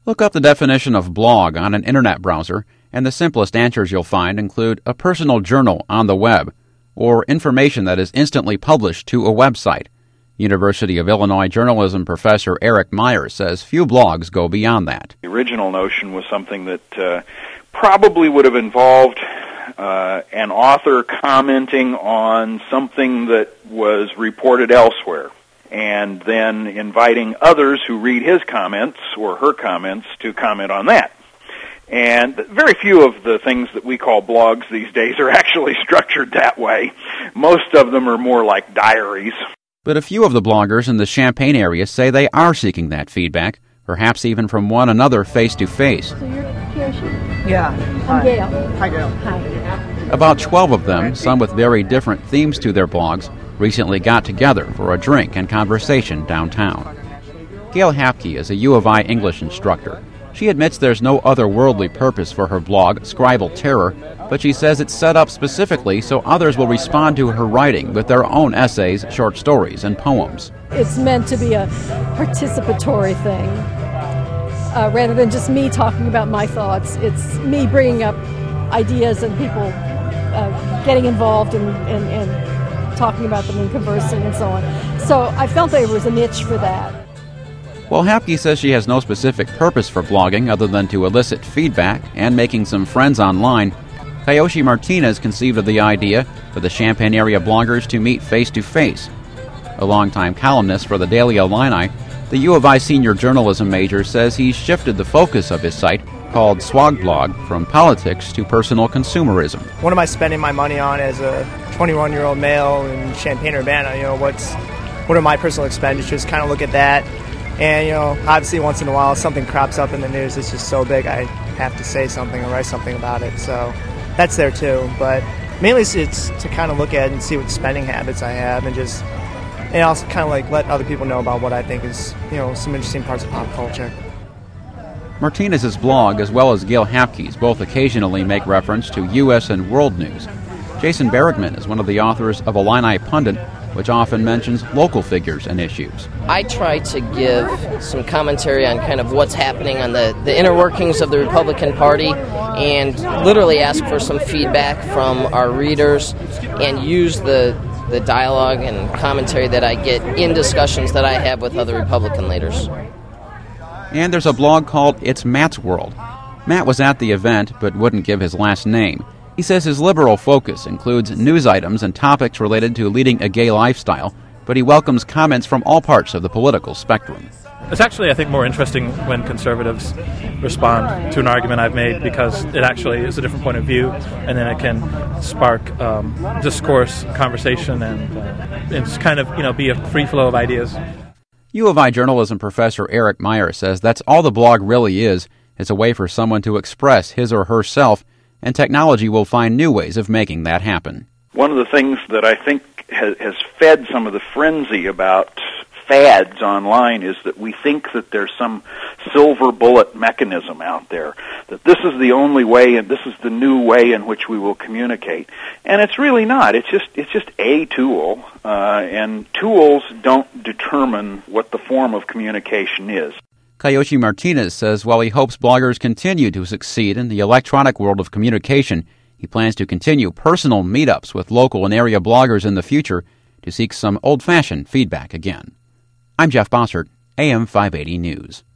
Look up the definition of blog on an internet browser, and the simplest answers you'll find include a personal journal on the web or information that is instantly published to a website. University of Illinois journalism professor Eric Myers says few blogs go beyond that. The original notion was something that probably would have involved an author commenting on something that was reported elsewhere, and then inviting others who read his comments or her comments to comment on that. And very few of the things that we call blogs these days are actually structured that way. Most of them are more like diaries. But a few of the bloggers in the Champaign area say they are seeking that feedback, perhaps even from one another face-to-face. So you're Kiyoshi? Yeah. I'm Gail. Hi, Gail. Hi. About 12 of them, some with very different themes to their blogs, recently got together for a drink and conversation downtown. Gail Hapke is a U of I English instructor. She admits there's no otherworldly purpose for her blog, Scribal Terror, but she says it's set up specifically so others will respond to her writing with their own essays, short stories, and poems. It's meant to be a participatory thing. Rather than just me talking about my thoughts, it's me bringing up ideas and people getting involved and talking about them and conversing and so on. So I felt there was a niche for that. While Hapke says she has no specific purpose for blogging other than to elicit feedback and making some friends online, Kiyoshi Martinez conceived of the idea for the Champaign area bloggers to meet face-to-face. A longtime columnist for the Daily Illini, the U of I senior journalism major says he's shifted the focus of his site, called Swag Blog, from politics to personal consumerism. What am I spending my money on as a 21-year-old male in Champaign-Urbana? What are my personal expenditures? Kind of look at that. And, obviously once in a while something crops up in the news that's just so big I have to say something or write something about it. So that's there too. But mainly it's to kind of look at and see what spending habits I have and also kind of like let other people know about what I think is, some interesting parts of pop culture. Martinez's blog, as well as Gail Hapke's, both occasionally make reference to U.S. and world news. Jason Bergman is one of the authors of Illini Pundit, which often mentions local figures and issues. I try to give some commentary on kind of what's happening on the inner workings of the Republican Party and literally ask for some feedback from our readers and use the dialogue and commentary that I get in discussions that I have with other Republican leaders. And there's a blog called It's Matt's World. Matt was at the event but wouldn't give his last name. He says his liberal focus includes news items and topics related to leading a gay lifestyle, but he welcomes comments from all parts of the political spectrum. It's actually, I think, more interesting when conservatives respond to an argument I've made because it actually is a different point of view, and then it can spark discourse, conversation, and it's kind of, be a free flow of ideas. U of I journalism professor Eric Meyer says that's all the blog really is. It's a way for someone to express his or herself, and technology will find new ways of making that happen. One of the things that I think has fed some of the frenzy about fads online is that we think that there's some silver bullet mechanism out there, that this is the only way and this is the new way in which we will communicate. And it's really not. It's just a tool, and tools don't determine what the form of communication is. Kiyoshi Martinez says while he hopes bloggers continue to succeed in the electronic world of communication, he plans to continue personal meetups with local and area bloggers in the future to seek some old-fashioned feedback again. I'm Jeff Bossert, AM 580 News.